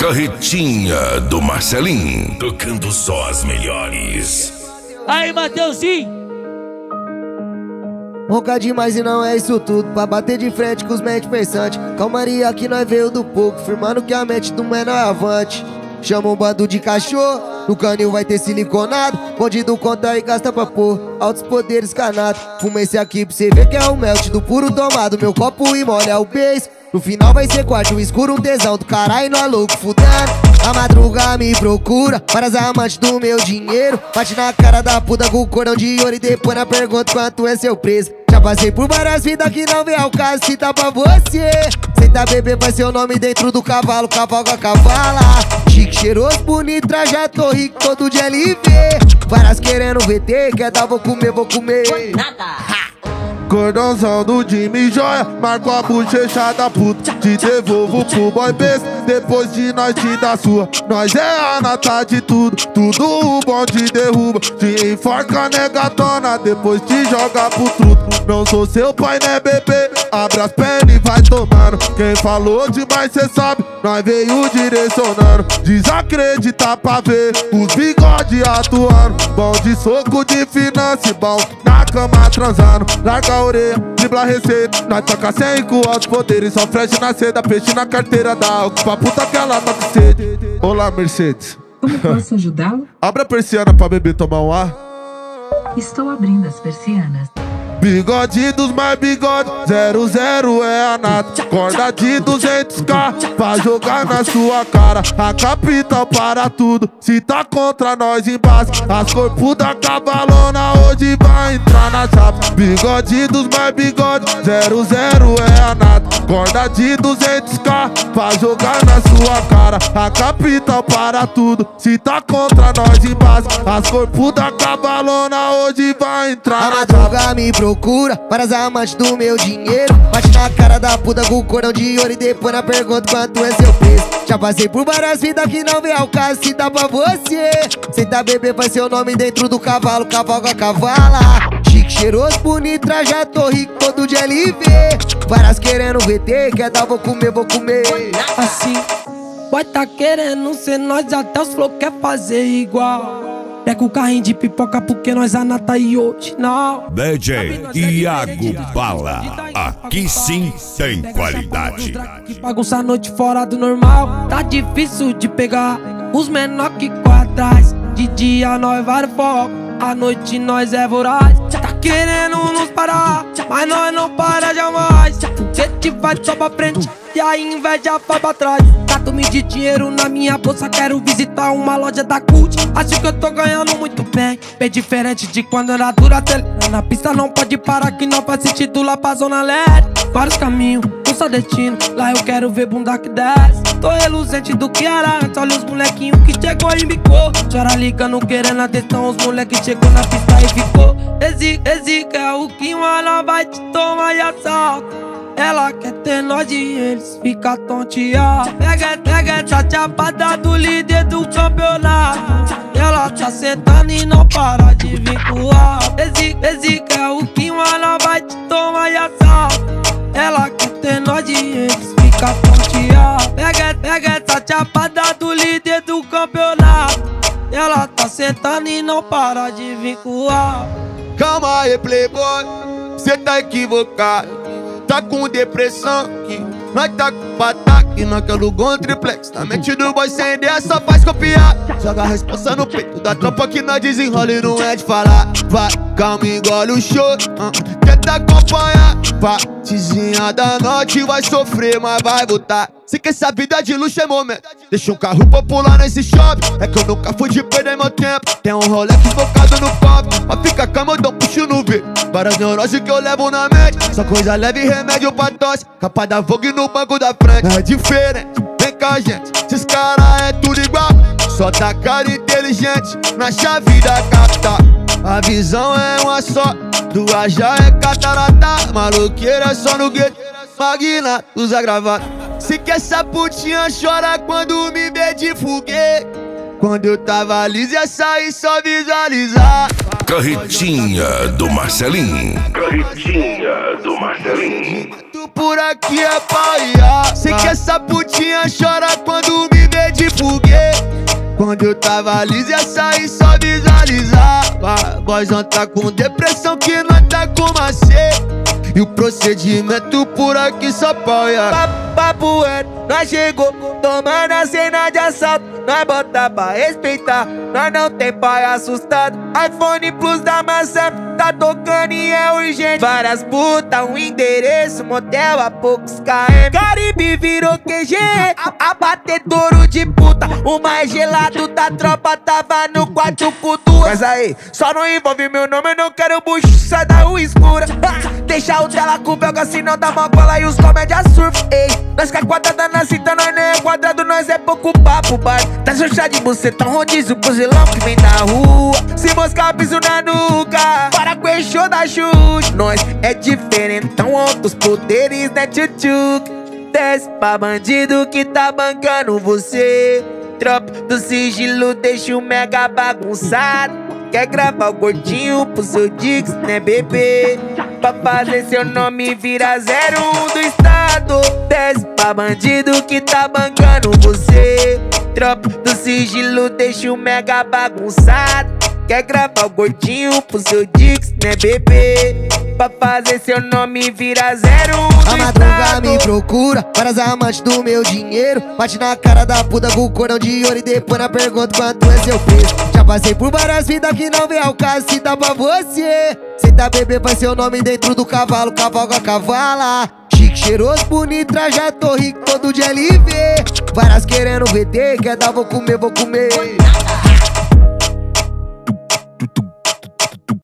Carretinha do Marcelinho, tocando só as melhores. Aí, Mateuzinho. Ronca demais e não é isso tudo, pra bater de frente com os mente pensantes. Calmaria que nós veio do pouco, firmando que a mente do menor é avante. Chama um bando de cachorro, no canil vai ter siliconado. Bandido conta e gasta pra pôr, altos poderes canados. Fuma esse aqui pra você ver que é o melt do puro tomado. Meu copo e molha o beijo, no final vai ser quarto escuro, um tesão do caralho, nós louco fudendo. A madruga me procura, para as amantes do meu dinheiro. Bate na cara da puta com o cordão de ouro e depois na pergunta quanto é seu preço. Já passei por várias vidas que não vem ao caso, se tá pra você. Senta bebê vai ser o nome dentro do cavalo, cavalga cavala. Chique, cheiroso, bonito, trajado, rico, todo de LV. Várias querendo VT, quer dar, vou comer, vou comer. Foi nada. Cordãozão do Jimmy Joia, marco a bochecha da puta. Te devolvo pro boy besta, depois de nós te dar sua. Nós é a nata de tudo, tudo o bom te derruba. Te enforca negatona, depois te joga pro truto. Não sou seu pai, né bebê, abre as pernas e vai tomando. Quem falou demais cê sabe, nós veio direcionando. Desacredita pra ver, os bigode atuando. Bom de soco de finança, bom na cama transando. Larga a orelha, dribla a receita. Nós toca sem com altos poderes. Só fresh na seda, peixe na carteira da álcool. Pra puta que ela tá com sede. Olá, Mercedes. Como posso ajudá-lo? Abre a persiana pra bebê tomar um ar. Estou abrindo as persianas. Bigode dos mais bigode, 00 é a nata. Corda de 200k pra jogar na sua cara. A capital para tudo, se tá contra nós embaixo. As corpos da cavalona hoje vai entrar na chapa. Bigode dos mais bigode, 00 é a nata. Corda de 200k pra jogar na sua cara. A capital para tudo, se tá contra nós embaixo. As corpos da cavalona hoje vai entrar na chapa. Me procura, para as amantes do meu dinheiro. Bate na cara da puta com o cordão de ouro e depois na pergunta quanto é seu preço. Já passei por várias vidas que não vem ao caso, se dá pra você. Senta bebê vai ser o nome dentro do cavalo, cavalga cavala. Chique, cheiroso, bonito, trajado, rico, todo de LV. Várias querendo VT, quer dar, vou comer, vou comer. Assim, vai tá querendo ser nós, até os flow quer fazer igual. Pega o carrinho de pipoca porque nós anata e hoje não. DJ Iago Bala, aqui sim tem qualidade. Que bagunça a noite fora do normal, tá difícil de pegar os menor que atrás. De dia nós vai foco, à noite nós é voraz. Tá querendo nos parar, mas nós não para jamais. Porque te vai só pra frente e a inveja vai pra trás. Gato-me de dinheiro na minha bolsa, quero visitar uma loja da Cult. Acho que eu tô ganhando muito bem, bem diferente de quando era dura. Na pista não pode parar que não faz sentido lá pra zona leste. Vários caminhos, um só destino, lá eu quero ver bunda que desce. Tô reluzente do que era antes, olha os molequinhos que chegou e bicou. Chora ligando querendo atenção, os moleques chegou na pista e ficou. Esse é o que ela vai te tomar e assalto. Ela quer ter nós e eles fica tonteado. Pega essa chapada do líder do campeonato. Ela tá sentando e não para de vincular. Esse é o que ela vai te tomar e assalto. Ela quer ter nós e eles fica tonteado. Pega essa chapada do líder do campeonato. Ela tá sentando e não para de vincular. Calma aí, playboy, cê tá equivocado. Tá com depressão que nós tá com pataque. Nós que alugou um triplex. Na mente do boy sem ideia só faz copiar. Joga a responsa no peito da tropa que nós desenrola e não é de falar. Vai, calma, engole o show, tenta acompanhar. Partezinha da noite vai sofrer, mas vai voltar. Se quer essa vida de luxo é momento, deixa um carro popular nesse shopping. É que eu nunca fui de perder meu tempo. Tem um Rolex focado no pop, mas fica calma, eu dou um puxo no V. Várias neuroses que eu levo na mente, só coisa leve e remédio pra tosse. Capa da Vogue no banco da frente. É diferente, vem com a gente, esses caras é tudo igual. Só tá cara inteligente, na chave da capital. A visão é uma só, duas já é catarata. Maloqueira só no gueto, magna, usa gravata. Se que essa putinha chora quando me vê de foguete. Quando eu tava liso ia sair só visualizar. Carretinha do Marcelinho. Carretinha do Marcelinho. Tu por aqui é paia. Se que essa putinha chora quando me vê de Onde eu tava liso ia sair só visualizava. Boyzão tá com depressão que nós tá com macete. E o procedimento por aqui só apoia. Papo reto, nós chegou tomando a cena de assalto. Nós bota pra respeitar, nós não tem pai assustado. iPhone Plus da maçã, tá tocando e é urgente. Várias putas, um endereço, motel a poucos km. Caribe virou QG, abatedouro de puta. O mais gelado da tropa tava no quarto com duas. Mas aí, só não envolve meu nome, eu não quero bucho, sai da rua escura. Deixa o tela com belga, senão dá uma cola e os comédia surf. Ei, nós que é quadrada na cinta, nós nem é quadrado, nós é pouco papo, bar. Tá chá de buceta, rodízio, buzilão que vem da rua. Se moscar, piso na nuca, para com esse show da chute. Nós é diferentão, outros poderes, né, tchutchuc. Desce pra bandido que tá bancando você. Tropa do sigilo, deixa o mega bagunçado. Quer gravar o gordinho pro seu Dix, né, bebê? Pra fazer seu nome virar 01 do estado. Desce pra bandido que tá bancando você. Tropa do sigilo, deixa o mega bagunçado. Quer gravar o gordinho pro seu Dix, né, bebê? Pra fazer seu nome virar 01 do A madruga me procura, várias amantes do meu dinheiro. Bate na cara da puta com o cordão de ouro e depois na pergunta quanto é seu preço. Já passei por várias vidas que não vem ao caso, se dá pra você. Cê tá bebê, vai ser o nome dentro do cavalo, cavalga cavala. Chique, cheiroso, bonito, trajado, tô rico, todo de LV. Várias querendo VT, quer dar, vou comer, vou comer.